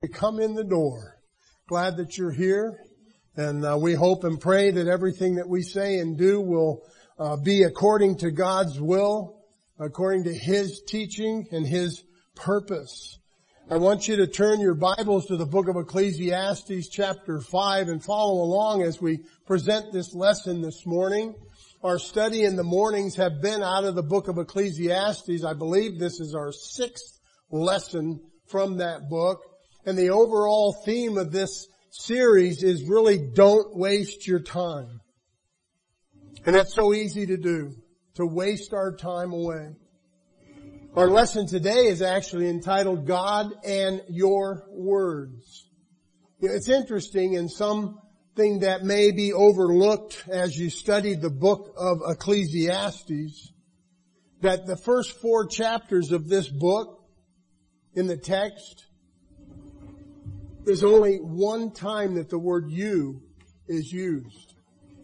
Come in the door. Glad that you're here, and we hope and pray that everything that we say and do will be according to God's will, according to His teaching and His purpose. I want you to turn your Bibles to the book of Ecclesiastes chapter 5 and follow along as we present this lesson this morning. Our study in the mornings have been out of the book of Ecclesiastes. I believe this is our 6th lesson from that book. And the overall theme of this series is really don't waste your time. And that's so easy to do, to waste our time away. Our lesson today is actually entitled God and Your Words. It's interesting, and something that may be overlooked as you study the book of Ecclesiastes, that the first 4 chapters of this book in the text, there's only one time that the word you is used.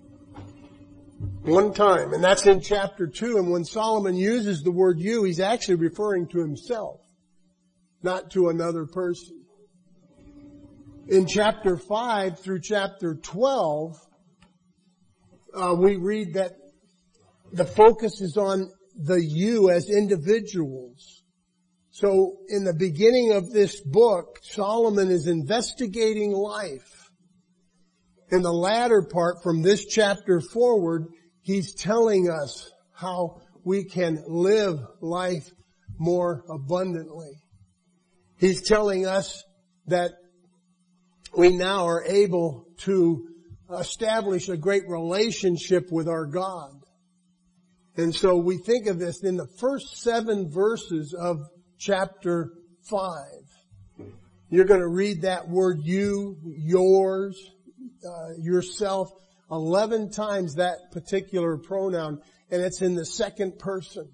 One time, and that's in chapter 2. And when Solomon uses the word you, he's actually referring to himself, not to another person. In chapter 5 through chapter 12, we read that the focus is on the you as individuals. So in the beginning of this book, Solomon is investigating life. In the latter part, from this chapter forward, he's telling us how we can live life more abundantly. He's telling us that we now are able to establish a great relationship with our God. And so we think of this in the first 7 verses of chapter 5. You're going to read that word you, yours, yourself, 11 times that particular pronoun, and it's in the second person.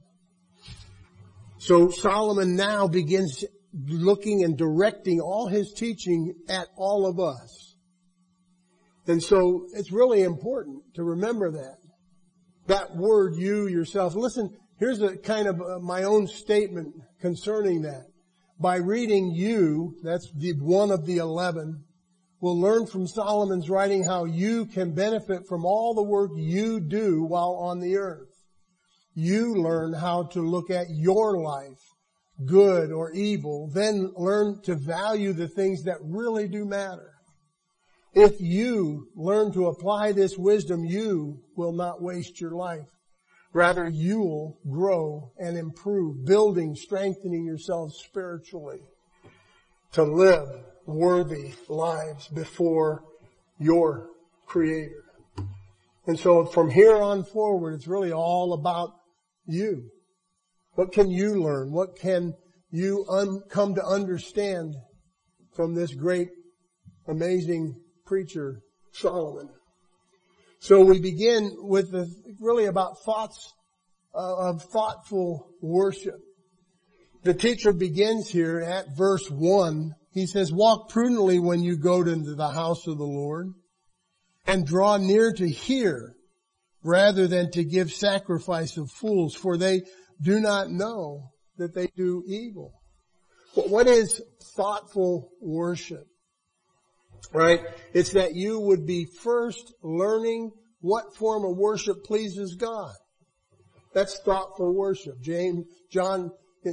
So Solomon now begins looking and directing all his teaching at all of us. And so it's really important to remember that. That word you, yourself. Listen, here's a kind of my own statement concerning that. By reading you, that's the one of the 11, we'll learn from Solomon's writing how you can benefit from all the work you do while on the earth. You learn how to look at your life, good or evil, then learn to value the things that really do matter. If you learn to apply this wisdom, you will not waste your life. Rather, you'll grow and improve, building, strengthening yourselves spiritually to live worthy lives before your Creator. And so from here on forward, it's really all about you. What can you learn? What can you come to understand from this great, amazing preacher, Solomon? So we begin with really about thoughts of thoughtful worship. The teacher begins here at verse 1. He says, walk prudently when you go into the house of the Lord, and draw near to hear rather than to give sacrifice of fools, for they do not know that they do evil. What is thoughtful worship? Right? It's that you would be first learning what form of worship pleases God. That's thoughtful worship. John,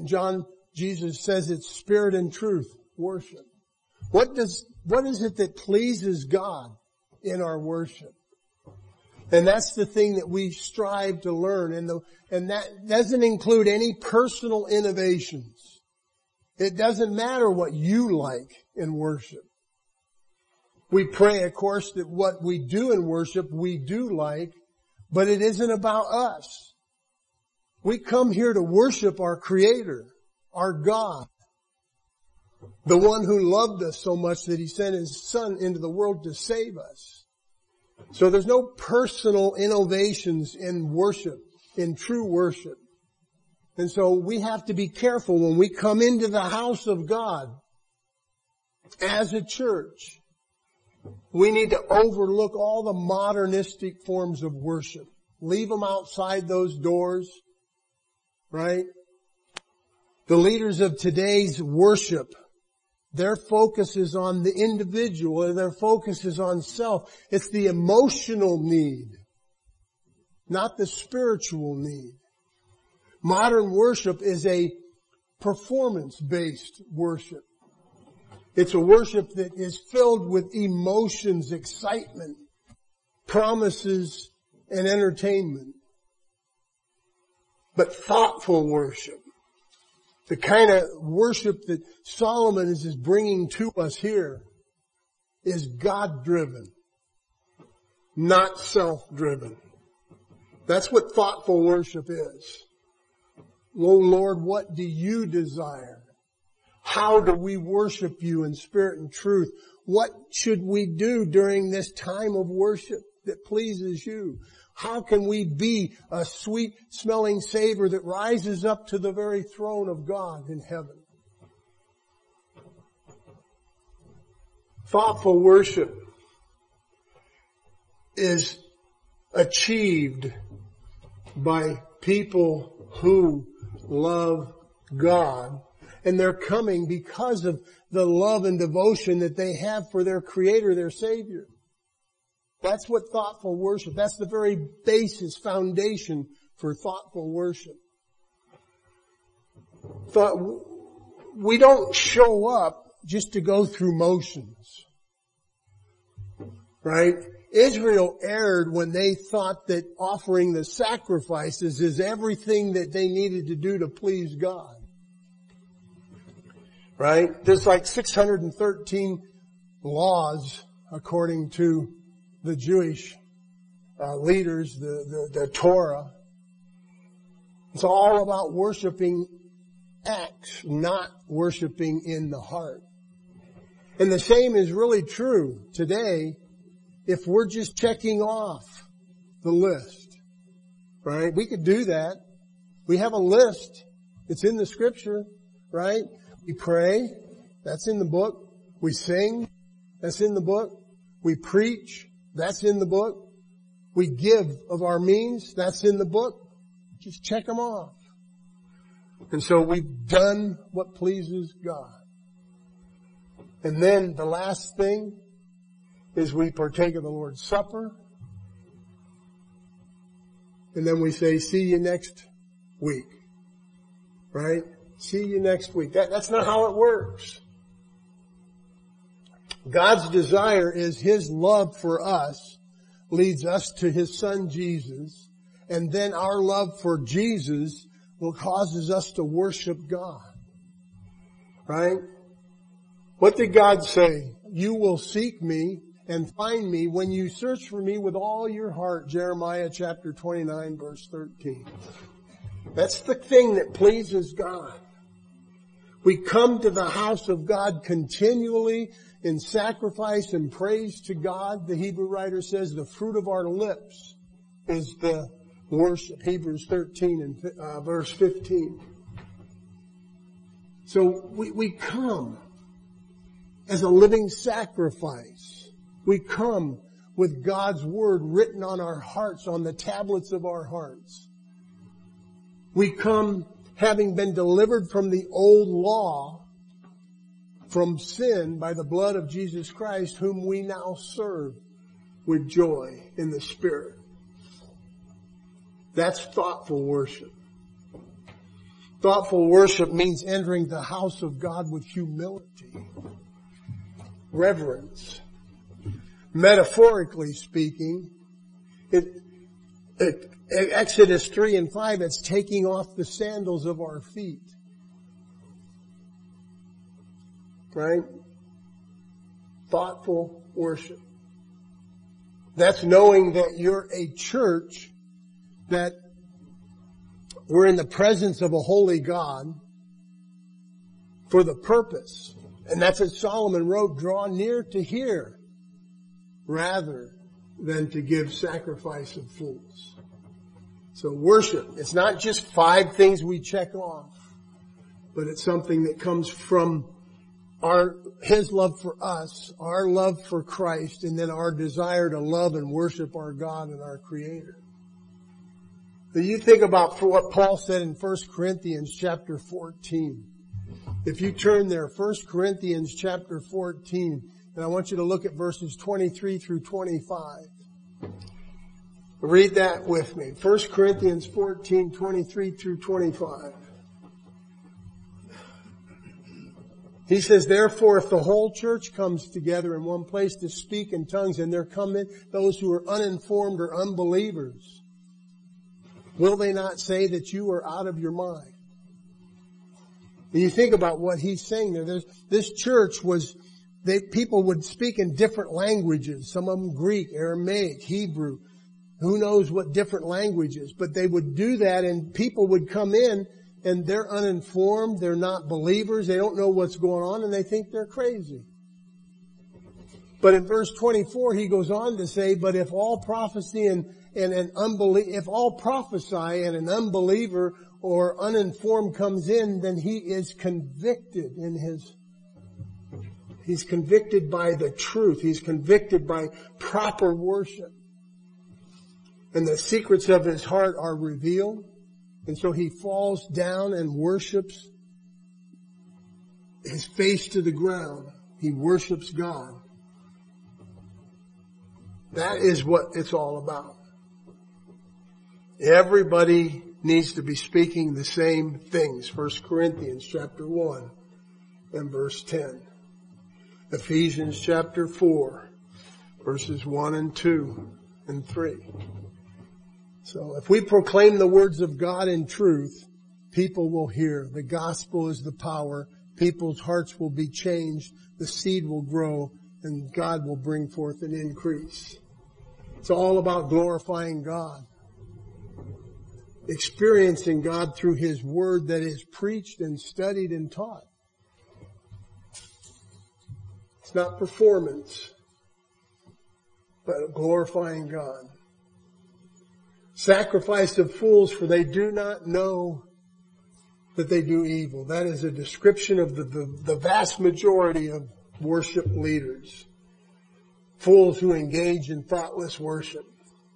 Jesus says it's spirit and truth worship. What is it that pleases God in our worship? And that's the thing that we strive to learn. And that doesn't include any personal innovations. It doesn't matter what you like in worship. We pray, of course, that what we do in worship we do like, but it isn't about us. We come here to worship our Creator, our God, the one who loved us so much that He sent His Son into the world to save us. So there's no personal innovations in worship, in true worship. And so we have to be careful when we come into the house of God as a church. We need to overlook all the modernistic forms of worship. Leave them outside those doors, right? The leaders of today's worship Their focus is on the individual, or their focus is on self. It's the emotional need, not the spiritual need. Modern worship is a performance-based worship. It's a worship that is filled with emotions, excitement, promises, and entertainment. But thoughtful worship, the kind of worship that Solomon is bringing to us here, is God-driven, not self-driven. That's what thoughtful worship is. Oh Lord, what do you desire? How do we worship you in spirit and truth? What should we do during this time of worship that pleases you? How can we be a sweet smelling savor that rises up to the very throne of God in heaven? Thoughtful worship is achieved by people who love God, and they're coming because of the love and devotion that they have for their Creator, their Savior. That's what thoughtful worship, that's the very basis, foundation for thoughtful worship. We don't show up just to go through motions. Right? Israel erred when they thought that offering the sacrifices is everything that they needed to do to please God. Right? There's like 613 laws according to the Jewish leaders, the Torah. It's all about worshiping acts, not worshiping in the heart. And the same is really true today if we're just checking off the list. Right? We could do that. We have a list. It's in the scripture. Right? We pray. That's in the book. We sing. That's in the book. We preach. That's in the book. We give of our means. That's in the book. Just check them off. And so we've done what pleases God. And then the last thing is we partake of the Lord's Supper. And then we say, see you next week. Right? See you next week. That's not how it works. God's desire is His love for us leads us to His Son Jesus, and then our love for Jesus will causes us to worship God. Right? What did God say? You will seek me and find me when you search for me with all your heart, Jeremiah chapter 29 verse 13. That's the thing that pleases God. We come to the house of God continually in sacrifice and praise to God. The Hebrew writer says the fruit of our lips is the worship. Hebrews 13 and verse 15. So we come as a living sacrifice. We come with God's word written on our hearts, on the tablets of our hearts. We come having been delivered from the old law, from sin by the blood of Jesus Christ, whom we now serve with joy in the Spirit. That's thoughtful worship. Thoughtful worship means entering the house of God with humility, reverence. Metaphorically speaking, Exodus 3 and 5, it's taking off the sandals of our feet. Right? Thoughtful worship. That's knowing that you're a church, that we're in the presence of a holy God for the purpose. And that's what Solomon wrote, draw near to hear rather than to give sacrifice of fools. So worship, it's not just 5 things we check off, but it's something that comes from His love for us, our love for Christ, and then our desire to love and worship our God and our Creator. So you think about what Paul said in 1 Corinthians chapter 14. If you turn there, 1 Corinthians chapter 14, and I want you to look at verses 23 through 25. Read that with me. 1 Corinthians 14, 23 through 25. He says, therefore, if the whole church comes together in one place to speak in tongues, and there come in those who are uninformed or unbelievers, will they not say that you are out of your mind? And you think about what he's saying there. This church was, people would speak in different languages. Some of them Greek, Aramaic, Hebrew. Who knows what different languages. But they would do that, and people would come in and they're uninformed, they're not believers, they don't know what's going on, and they think they're crazy. But in verse 24 he goes on to say, but if all prophecy if all prophesy and an unbeliever or uninformed comes in, then he is convicted he's convicted by the truth, he's convicted by proper worship. And the secrets of his heart are revealed. And so he falls down and worships his face to the ground. He worships God. That is what it's all about. Everybody needs to be speaking the same things. 1 Corinthians chapter 1 and verse 10. Ephesians chapter 4 verses 1 and 2 and 3. So if we proclaim the words of God in truth, people will hear. The gospel is the power. People's hearts will be changed. The seed will grow, and God will bring forth an increase. It's all about glorifying God. Experiencing God through His Word that is preached and studied and taught. It's not performance, but glorifying God. Sacrifice of fools, for they do not know that they do evil. That is a description of the vast majority of worship leaders. Fools who engage in thoughtless worship.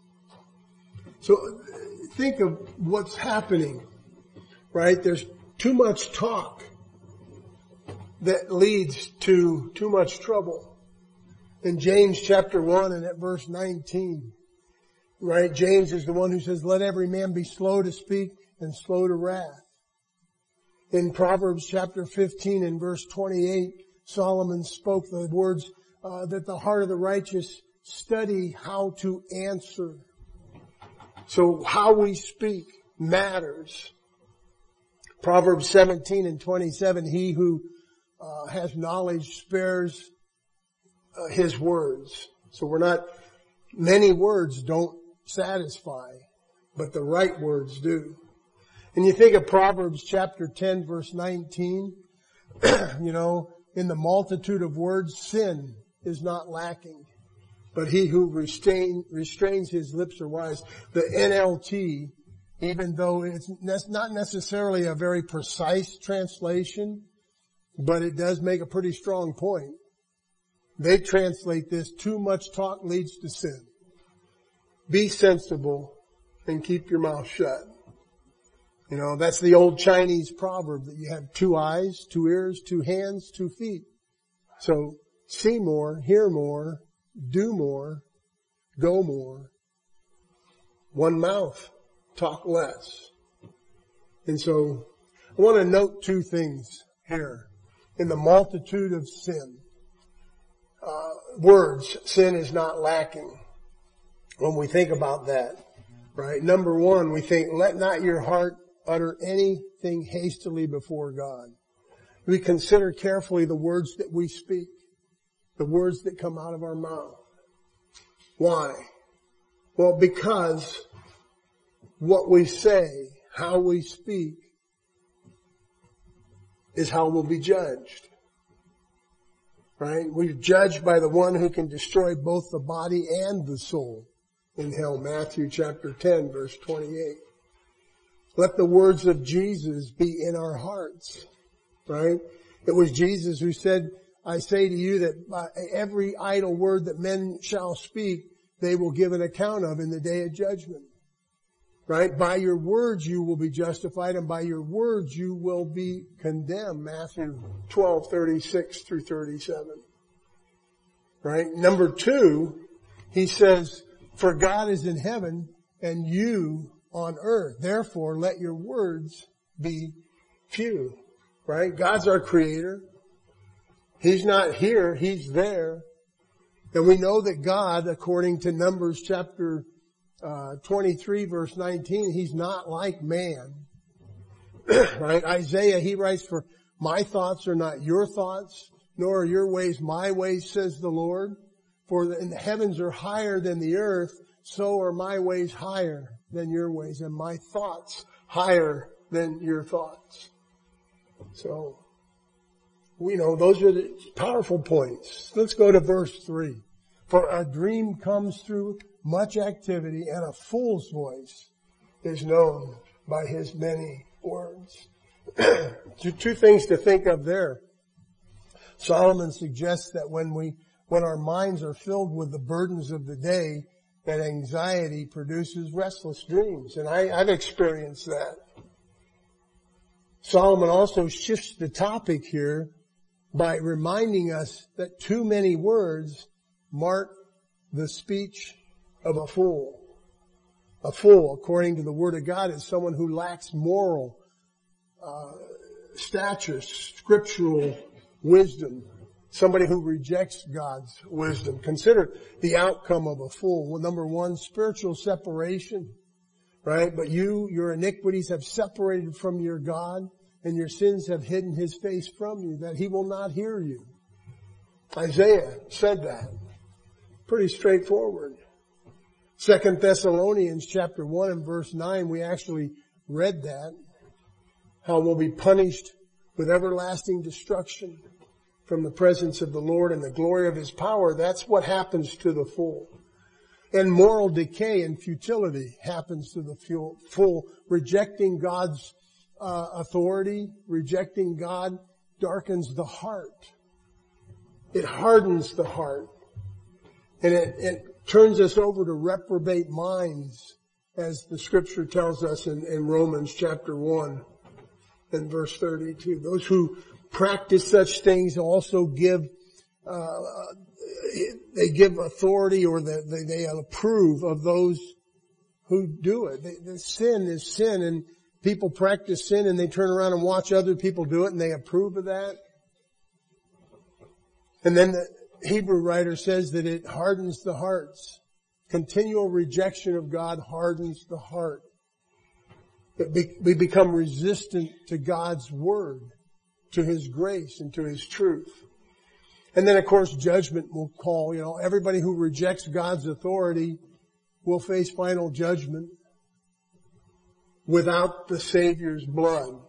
So think of what's happening, right? There's too much talk that leads to too much trouble. In James chapter 1 and at verse 19, right? James is the one who says, let every man be slow to speak and slow to wrath. In Proverbs chapter 15 and verse 28, Solomon spoke the words that the heart of the righteous study how to answer. So how we speak matters. Proverbs 17 and 27, he who has knowledge spares his words. So many words don't satisfy, but the right words do. And you think of Proverbs chapter 10 verse 19, in the multitude of words, sin is not lacking, but he who restrains his lips are wise. The NLT, even though it's not necessarily a very precise translation, but it does make a pretty strong point. They translate this, too much talk leads to sin. Be sensible and keep your mouth shut. That's the old Chinese proverb that you have 2 eyes, 2 ears, 2 hands, 2 feet. So see more, hear more, do more, go more. 1 mouth, talk less. And so I want to note 2 things here. In the multitude of sin, words, sin is not lacking. When we think about that, right? Number 1, we think, let not your heart utter anything hastily before God. We consider carefully the words that we speak, the words that come out of our mouth. Why? Well, because what we say, how we speak, is how we'll be judged. Right? We're judged by the one who can destroy both the body and the soul in hell. Matthew chapter 10 verse 28. Let the words of Jesus be in our hearts. Right? It was Jesus who said, I say to you that by every idle word that men shall speak, they will give an account of in the day of judgment. Right? By your words you will be justified, and by your words you will be condemned. Matthew 12:36 through 37. Right? Number 2, he says, for God is in heaven and you on earth. Therefore, let your words be few. Right? God's our creator. He's not here. He's there. And we know that God, according to Numbers chapter 23 verse 19, he's not like man. Right? Isaiah, he writes, for my thoughts are not your thoughts, nor are your ways my ways, says the Lord. For the heavens are higher than the earth, so are my ways higher than your ways, and my thoughts higher than your thoughts. So, we know those are the powerful points. Let's go to verse 3. For a dream comes through much activity, and a fool's voice is known by his many words. Two things to think of there. Solomon suggests that when our minds are filled with the burdens of the day, that anxiety produces restless dreams. And I've experienced that. Solomon also shifts the topic here by reminding us that too many words mark the speech of a fool. A fool, according to the Word of God, is someone who lacks moral stature, scriptural wisdom. Somebody who rejects God's wisdom. Consider the outcome of a fool. Well, number 1, spiritual separation. Right? But your iniquities have separated from your God, and your sins have hidden his face from you, that he will not hear you. Isaiah said that. Pretty straightforward. 2 Thessalonians chapter 1 and verse 9, we actually read that. How we'll be punished with everlasting destruction from the presence of the Lord and the glory of his power. That's what happens to the fool. And moral decay and futility happens to the fool. Rejecting God's authority, rejecting God, darkens the heart. It hardens the heart. And it turns us over to reprobate minds, as the scripture tells us in Romans chapter 1 and verse 32. Those who practice such things also give authority, or they approve of those who do it. The sin is sin, and people practice sin and they turn around and watch other people do it and they approve of that. And then the Hebrew writer says that it hardens the hearts. Continual rejection of God hardens the heart. We become resistant to God's word, to his grace and to his truth. And then of course judgment will call, everybody who rejects God's authority will face final judgment without the Savior's blood.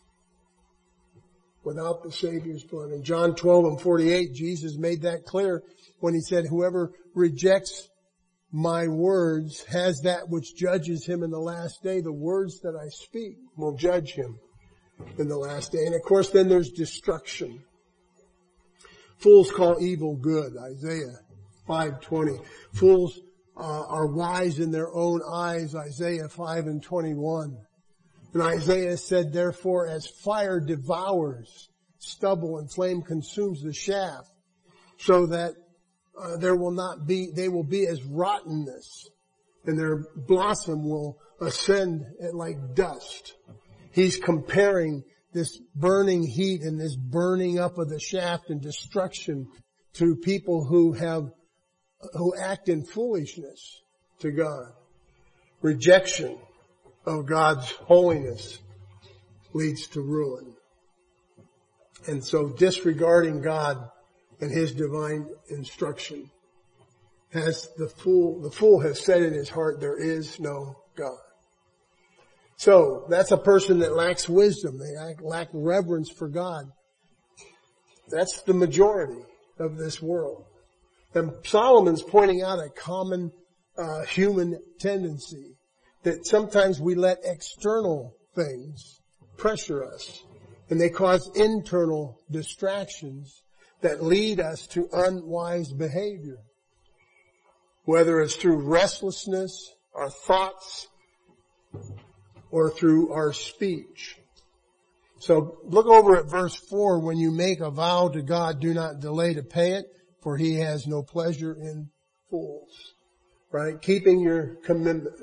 Without the Savior's blood. In John 12 and 48, Jesus made that clear when he said, whoever rejects my words has that which judges him in the last day. The words that I speak will judge him in the last day. And of course then there's destruction. Fools call evil good, Isaiah 5:20. Fools are wise in their own eyes, Isaiah 5 and 21. And Isaiah said, therefore, as fire devours stubble and flame consumes the shaft, so that they will be as rottenness, and their blossom will ascend like dust. He's comparing this burning heat and this burning up of the shaft and destruction to people who act in foolishness to God. Rejection of God's holiness leads to ruin. And so disregarding God and his divine instruction the fool has said in his heart, there is no God. So that's a person that lacks wisdom. They lack reverence for God. That's the majority of this world. And Solomon's pointing out a common human tendency, that sometimes we let external things pressure us, and they cause internal distractions that lead us to unwise behavior. Whether it's through restlessness, our thoughts or through our speech. So look over at verse 4. When you make a vow to God, do not delay to pay it, for he has no pleasure in fools. Right? Keeping your commitment,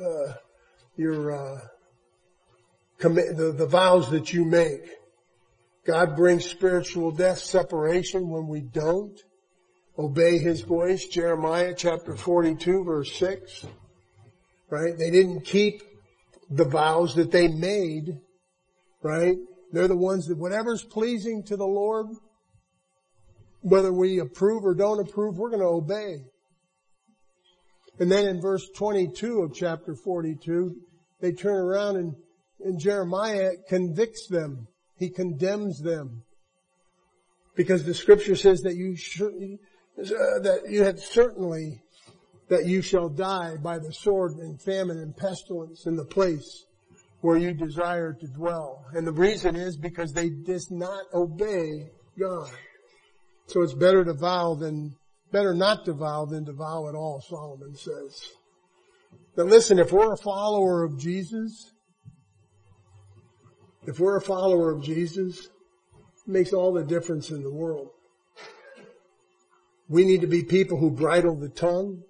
the vows that you make. God brings spiritual death, separation when we don't obey his voice. Jeremiah chapter 42 verse 6. Right? They didn't keep the vows that they made. Right? They're the ones that whatever's pleasing to the Lord, whether we approve or don't approve, we're going to obey. And then in verse 22 of chapter 42, they turn around and Jeremiah convicts them. He condemns them. Because the scripture says that you shall die by the sword and famine and pestilence in the place where you desire to dwell. And the reason is because they did not obey God. So it's better not to vow than to vow at all, Solomon says. Now listen, if we're a follower of Jesus, it makes all the difference in the world. We need to be people who bridle the tongue.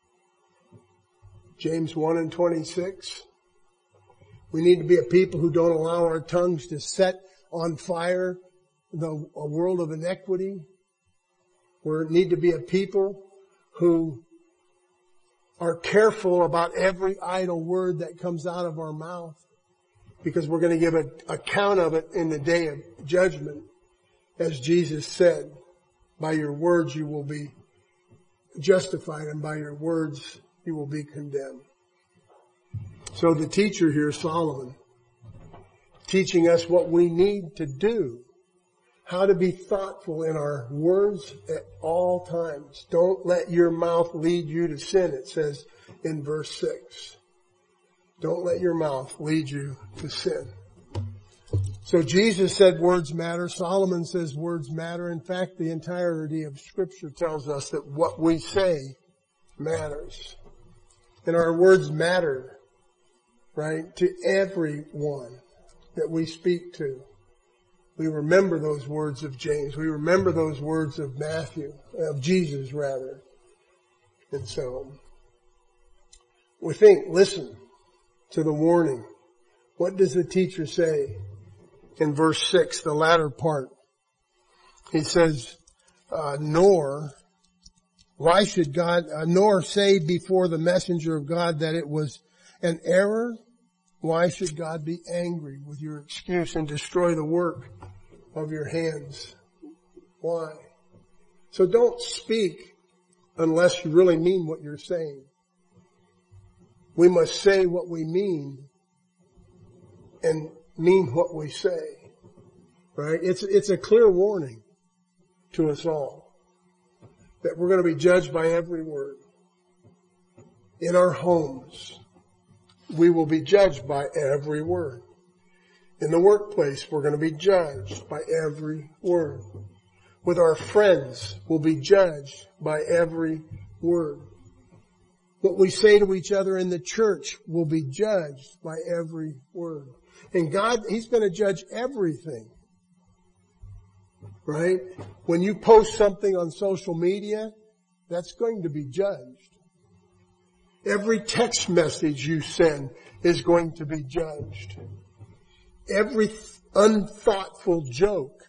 James 1:26. We need to be a people who don't allow our tongues to set on fire a world of iniquity. We need to be a people who are careful about every idle word that comes out of our mouth, because we're going to give an account of it in the day of judgment. As Jesus said, by your words you will be justified, and by your words you will be condemned. So the teacher here, Solomon, teaching us what we need to do, how to be thoughtful in our words at all times. Don't let your mouth lead you to sin, it says in verse 6. Don't let your mouth lead you to sin. So Jesus said words matter. Solomon says words matter. In fact, the entirety of Scripture tells us that what we say matters. And our words matter, right, to everyone that we speak to. We remember those words of James. We remember those words of Jesus rather. And so we listen to the warning. What does the teacher say in verse 6, the latter part? He says, nor say before the messenger of God that it was an error. Why should God be angry with your excuse and destroy the work of your hands? Why? So don't speak unless you really mean what you're saying. We must say what we mean and mean what we say. Right? It's a clear warning to us all that we're going to be judged by every word. In our homes, we will be judged by every word. In the workplace, we're going to be judged by every word. With our friends, we'll be judged by every word. What we say to each other in the church will be judged by every word. And God, He's going to judge everything. Right? When you post something on social media, that's going to be judged. Every text message you send is going to be judged. Every unthoughtful joke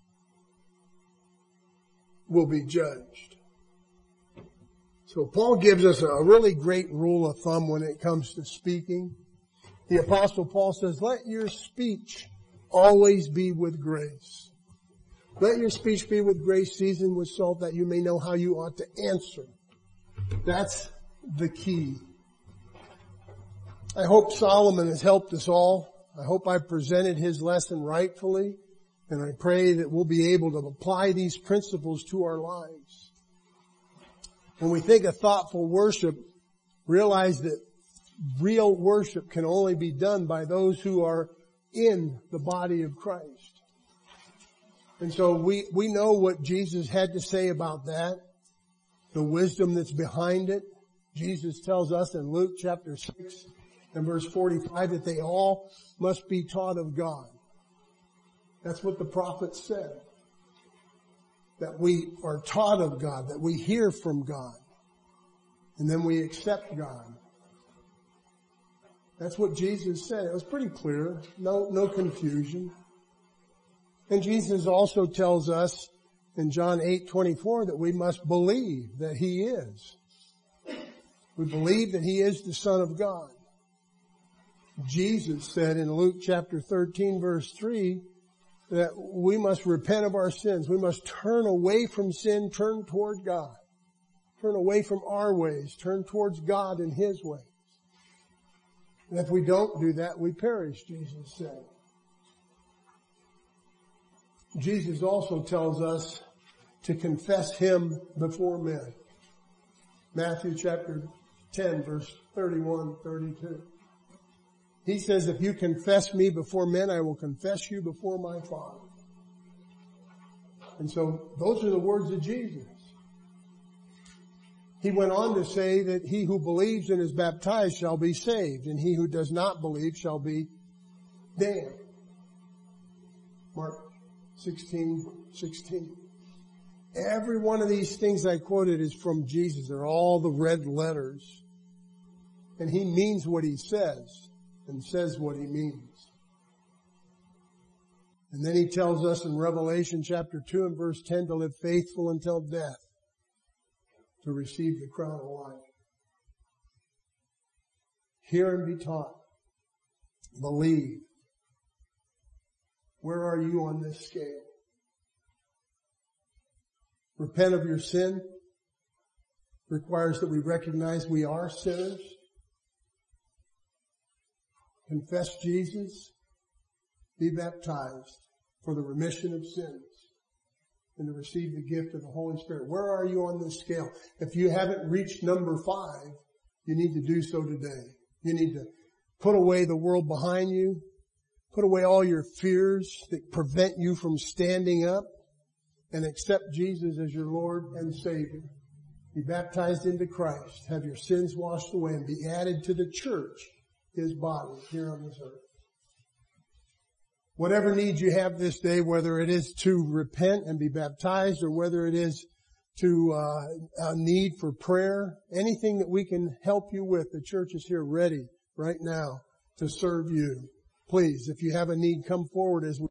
will be judged. So Paul gives us a really great rule of thumb when it comes to speaking. The Apostle Paul says, let your speech always be with grace. Let your speech be with grace, seasoned with salt, that you may know how you ought to answer. That's the key. I hope Solomon has helped us all. I hope I presented his lesson rightfully, and I pray that we'll be able to apply these principles to our lives. When we think of thoughtful worship, realize that real worship can only be done by those who are in the body of Christ. And so we know what Jesus had to say about that, the wisdom that's behind it. Jesus tells us in Luke chapter 6 And verse 45, that they all must be taught of God. That's what the prophet said. That we are taught of God, that we hear from God, and then we accept God. That's what Jesus said. It was pretty clear. No confusion. And Jesus also tells us in John 8:24 that we must believe that He is. We believe that He is the Son of God. Jesus said in Luke chapter 13 verse 3 that we must repent of our sins. We must turn away from sin, turn toward God. Turn away from our ways, turn towards God and His ways. And if we don't do that, we perish, Jesus said. Jesus also tells us to confess Him before men. Matthew chapter 10 verse 31, 32. He says, if you confess me before men, I will confess you before my Father. And so those are the words of Jesus. He went on to say that he who believes and is baptized shall be saved, and he who does not believe shall be damned. Mark 16:16. Every one of these things I quoted is from Jesus. They're all the red letters. And He means what He says and says what He means. And then He tells us in Revelation chapter 2 and verse 10 to live faithful until death, to receive the crown of life. Hear and be taught. Believe. Where are you on this scale? Repent of your sin requires that we recognize we are sinners. Confess Jesus. Be baptized for the remission of sins and to receive the gift of the Holy Spirit. Where are you on this scale? If you haven't reached number 5, you need to do so today. You need to put away the world behind you. Put away all your fears that prevent you from standing up and accept Jesus as your Lord and Savior. Be baptized into Christ. Have your sins washed away and be added to the church, His body here on this earth. Whatever need you have this day, whether it is to repent and be baptized or whether it is to a need for prayer, anything that we can help you with, the church is here ready right now to serve you. Please, if you have a need, come forward as we